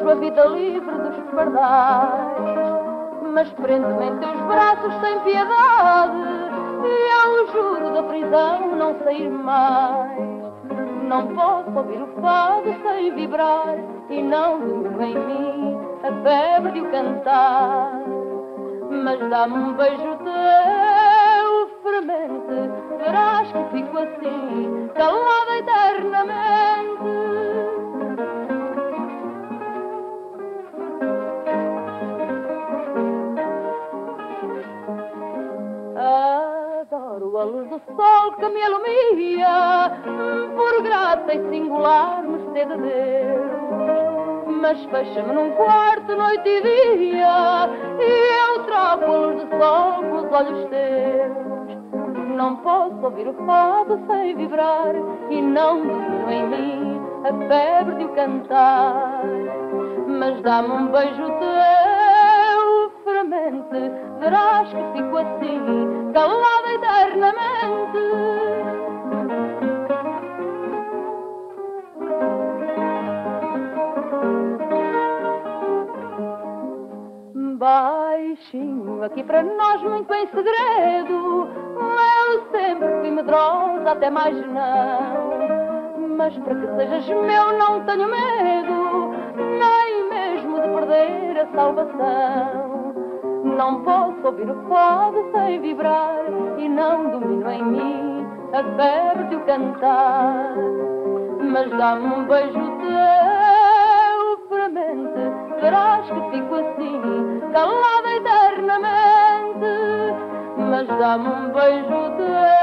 a vida livre dos pardais. Mas prende-me em teus braços sem piedade, e ao juro da prisão não sair mais. Não posso ouvir o fado sem vibrar, e não durmo em mim a febre de o cantar. Mas dá-me um beijo teu fremente, verás que fico assim, calada eternamente. Adoro a luz do sol que me ilumina, por grata e singular mercê de Deus. Mas fecha-me num quarto noite e dia, e eu troco a luz do sol pelos olhos teus. Não posso ouvir o fado sem vibrar, e não domino em mim a febre de o cantar. Mas dá-me um beijo teu fremente, verás que fico assim, calada eternamente. Baixinho aqui para nós, muito em segredo, eu sempre fui medrosa, até mais não. Mas para que sejas meu não tenho medo, nem mesmo de perder a salvação. Não posso ouvir o fado sem vibrar, e não domino em mim a febre de o cantar. Mas dá-me um beijo teu fremente, verás que fico assim, calada eternamente. Mas dá-me um beijo teu